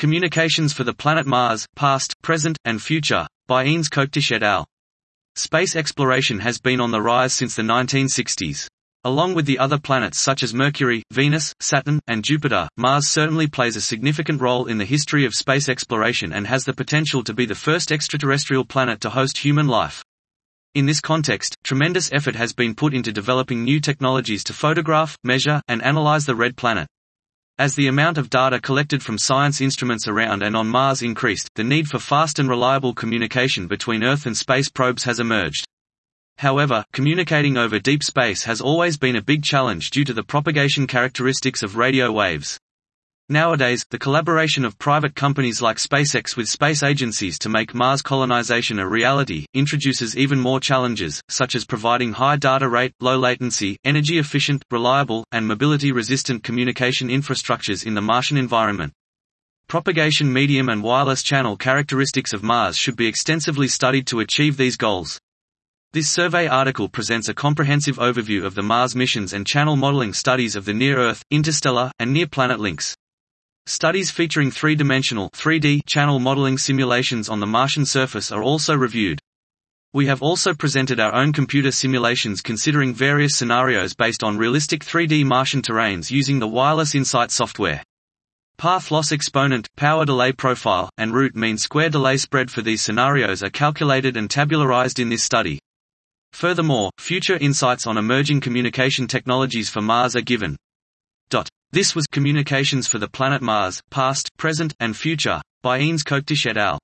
Communications for the Planet Mars, Past, Present, and Future, by Ines Koektisch et al. Space exploration has been on the rise since the 1960s. Along with the other planets such as Mercury, Venus, Saturn, and Jupiter, Mars certainly plays a significant role in the history of space exploration and has the potential to be the first extraterrestrial planet to host human life. In this context, tremendous effort has been put into developing new technologies to photograph, measure, and analyze the red planet. As the amount of data collected from science instruments around and on Mars increased, the need for fast and reliable communication between Earth and space probes has emerged. However, communicating over deep space has always been a big challenge due to the propagation characteristics of radio waves. Nowadays, the collaboration of private companies like SpaceX with space agencies to make Mars colonization a reality introduces even more challenges, such as providing high data rate, low latency, energy-efficient, reliable, and mobility-resistant communication infrastructures in the Martian environment. Propagation medium and wireless channel characteristics of Mars should be extensively studied to achieve these goals. This survey article presents a comprehensive overview of the Mars missions and channel modeling studies of the near-Earth, interstellar, and near-planet links. Studies featuring three-dimensional (3D) channel modeling simulations on the Martian surface are also reviewed. We have also presented our own computer simulations considering various scenarios based on realistic 3D Martian terrains using the Wireless Insight software. Path loss exponent, power delay profile, and root mean square delay spread for these scenarios are calculated and tabularized in this study. Furthermore, future insights on emerging communication technologies for Mars are given. This was Communications for the Planet Mars, Past, Present, and Future, by Ines Koektisch et al.